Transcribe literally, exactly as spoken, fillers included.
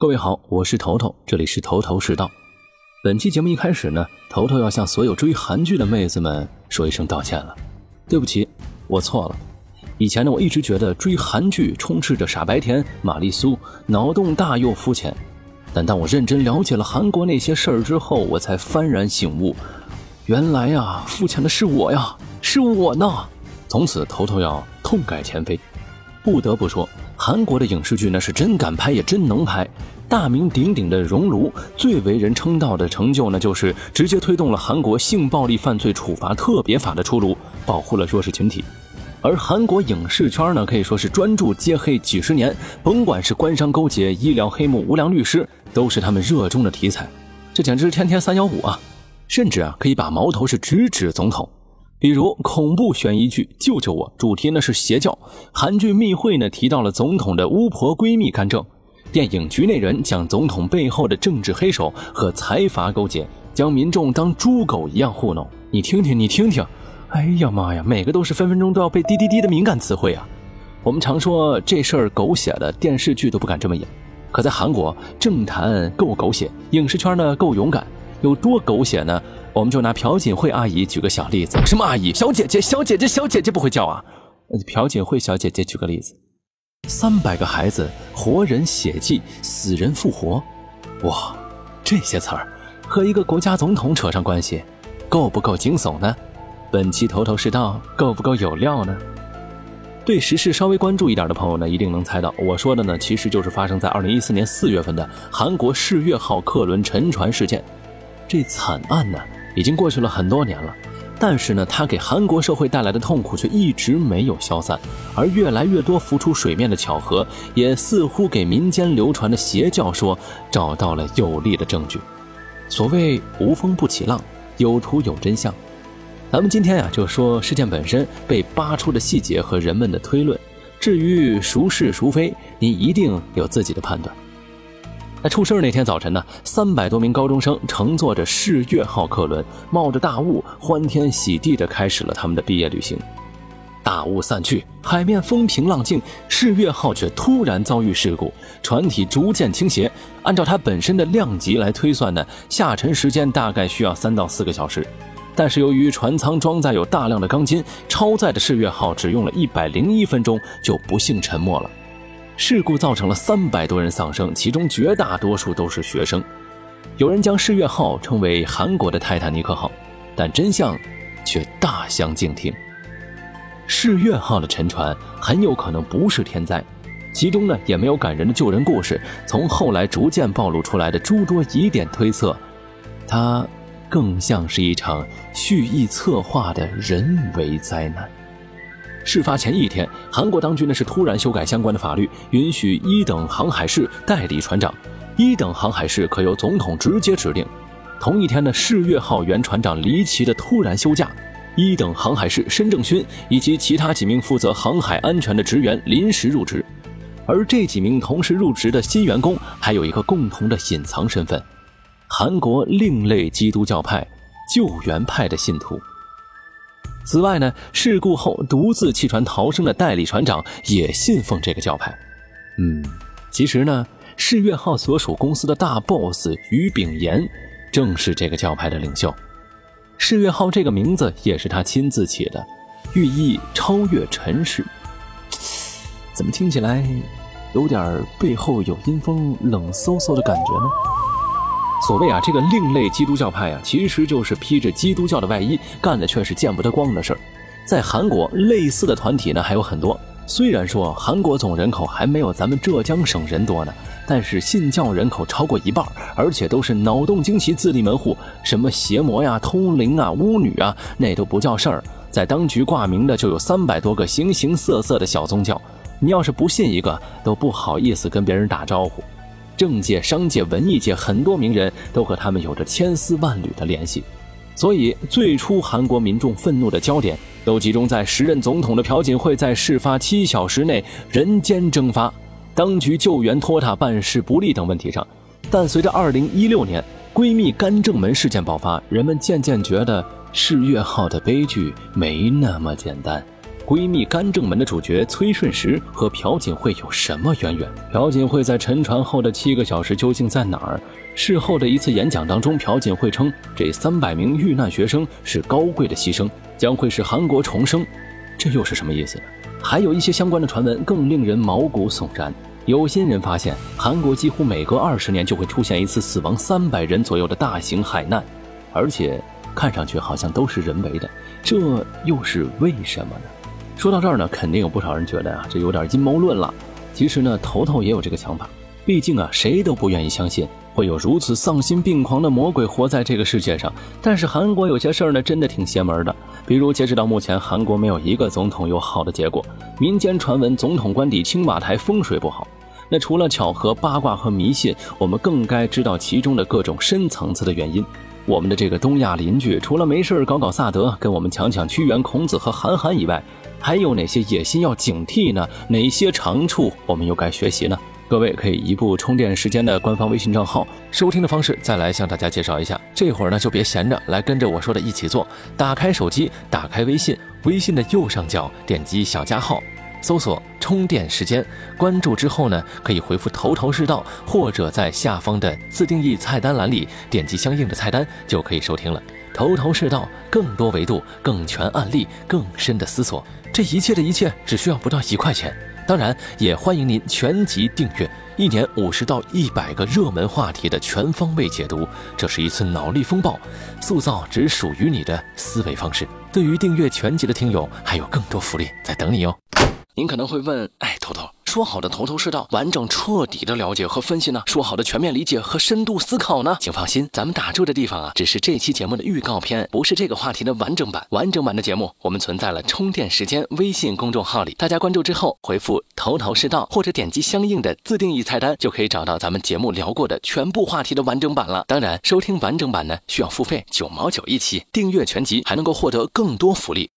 各位好，我是头头，这里是头头是道。本期节目一开始呢，头头要向所有追韩剧的妹子们说一声道歉了。对不起，我错了。以前呢，我一直觉得追韩剧充斥着傻白甜、玛丽苏，脑洞大又肤浅。但当我认真了解了韩国那些事儿之后，我才幡然醒悟，原来啊，肤浅的是我呀，是我呢。从此头头要痛改前非。不得不说，韩国的影视剧呢是真敢拍也真能拍。大名鼎鼎的熔炉最为人称道的成就呢，就是直接推动了韩国性暴力犯罪处罚特别法的出炉，保护了弱势群体。而韩国影视圈呢，可以说是专注揭黑几十年，甭管是官商勾结、医疗黑幕、无良律师，都是他们热衷的题材。这简直是天天三幺五啊！甚至啊，可以把矛头是直指总统。比如恐怖悬疑剧《救救我》，主题呢是邪教；韩剧《密会》呢提到了总统的巫婆闺蜜干政；电影《局内人》讲总统背后的政治黑手和财阀勾结，将民众当猪狗一样糊弄。你听听，你听听，哎呀妈呀，每个都是分分钟都要被滴滴滴的敏感词汇啊！我们常说这事儿狗血的，电视剧都不敢这么演。可在韩国，政坛够狗血，影视圈呢够勇敢。有多狗血呢？我们就拿朴槿惠阿姨举个小例子。什么阿姨？小姐姐，小姐姐，小姐姐不会叫啊？朴槿惠小姐姐举个例子。三百个孩子，活人血祭，死人复活。哇，这些词儿和一个国家总统扯上关系，够不够惊悚呢？本期头头是道，够不够有料呢？对时事稍微关注一点的朋友呢，一定能猜到，我说的呢，其实就是发生在二零一四年四月份的韩国世越号客轮沉船事件。这惨案呢，已经过去了很多年了，但是呢，它给韩国社会带来的痛苦却一直没有消散，而越来越多浮出水面的巧合，也似乎给民间流传的邪教说找到了有力的证据。所谓无风不起浪，有图有真相。咱们今天呀、啊，就说事件本身被扒出的细节和人们的推论，至于孰是孰非，你一定有自己的判断。在出事那天早晨呢，三百多名高中生乘坐着世越号客轮，冒着大雾，欢天喜地地开始了他们的毕业旅行。大雾散去，海面风平浪静，世越号却突然遭遇事故，船体逐渐倾斜。按照它本身的量级来推算呢，下沉时间大概需要三到四个小时。但是由于船舱装载有大量的钢筋，超载的世越号只用了一百零一分钟就不幸沉没了。事故造成了三百多人丧生，其中绝大多数都是学生。有人将世越号称为韩国的泰坦尼克号，但真相却大相径庭。世越号的沉船很有可能不是天灾，其中呢也没有感人的救人故事。从后来逐渐暴露出来的诸多疑点推测，它更像是一场蓄意策划的人为灾难。事发前一天，韩国当局呢是突然修改相关的法律，允许一等航海士代理船长。一等航海士可由总统直接指定。同一天呢，世越号原船长离奇的突然休假，一等航海士申正勋以及其他几名负责航海安全的职员临时入职。而这几名同时入职的新员工还有一个共同的隐藏身份：韩国另类基督教派救援派的信徒。此外呢，事故后独自弃船逃生的代理船长也信奉这个教派。嗯，其实呢，世越号所属公司的大 boss 于炳炎正是这个教派的领袖。世越号这个名字也是他亲自起的，寓意超越尘世。怎么听起来有点背后有阴风冷飕飕的感觉呢？所谓啊，这个另类基督教派啊，其实就是披着基督教的外衣，干的却是见不得光的事儿。在韩国，类似的团体呢还有很多。虽然说韩国总人口还没有咱们浙江省人多呢，但是信教人口超过一半，而且都是脑洞惊奇、自立门户，什么邪魔呀、通灵啊、巫女啊，那都不叫事儿。在当局挂名的就有三百多个形形色色的小宗教，你要是不信一个，都不好意思跟别人打招呼。政界、商界、文艺界很多名人都和他们有着千丝万缕的联系，所以最初韩国民众愤怒的焦点都集中在时任总统的朴槿惠在事发七小时内人间蒸发、当局救援拖沓、办事不力等问题上。但随着二零一六年闺蜜干政门事件爆发，人们渐渐觉得世越号的悲剧没那么简单。 闺蜜干政门的主角崔顺实和朴槿惠有什么渊源？朴槿惠在沉船后的七个小时究竟在哪儿？事后的一次演讲当中，朴槿惠称这三百名遇难学生是高贵的牺牲，将会使韩国重生。这又是什么意思呢？还有一些相关的传闻更令人毛骨悚然。有心人发现，韩国几乎每隔二十年就会出现一次死亡三百人左右的大型海难，而且看上去好像都是人为的，这又是为什么呢？说到这儿呢，肯定有不少人觉得啊，这有点阴谋论了。其实呢，头头也有这个想法，毕竟啊，谁都不愿意相信会有如此丧心病狂的魔鬼活在这个世界上。但是韩国有些事儿呢，真的挺邪门的。比如截止到目前，韩国没有一个总统有好的结果。民间传闻总统官邸青瓦台风水不好，那除了巧合、八卦和迷信，我们更该知道其中的各种深层次的原因。我们的这个东亚邻居，除了没事搞搞萨德，跟我们抢抢屈原、孔子和韩寒以外，还有哪些野心要警惕呢？哪些长处我们又该学习呢？各位可以移步充电时间的官方微信账号，收听的方式再来向大家介绍一下。这会儿呢就别闲着，来跟着我说的一起做。打开手机，打开微信，微信的右上角点击小加号，搜索充电时间，关注之后呢，可以回复头头是道，或者在下方的自定义菜单栏里点击相应的菜单就可以收听了。头头是道，更多维度，更全案例，更深的思索，这一切的一切只需要不到一块钱。当然也欢迎您全集订阅，一年五十到一百个热门话题的全方位解读，这是一次脑力风暴，塑造只属于你的思维方式。对于订阅全集的听友，还有更多福利在等你哦。您可能会问，哎，头头，说好的头头是道，完整彻底的了解和分析呢？说好的全面理解和深度思考呢？请放心，咱们打住的地方啊，只是这期节目的预告片，不是这个话题的完整版。完整版的节目我们存在了充电时间微信公众号里，大家关注之后回复头头是道，或者点击相应的自定义菜单，就可以找到咱们节目聊过的全部话题的完整版了。当然，收听完整版呢需要付费九毛九一期，订阅全集还能够获得更多福利。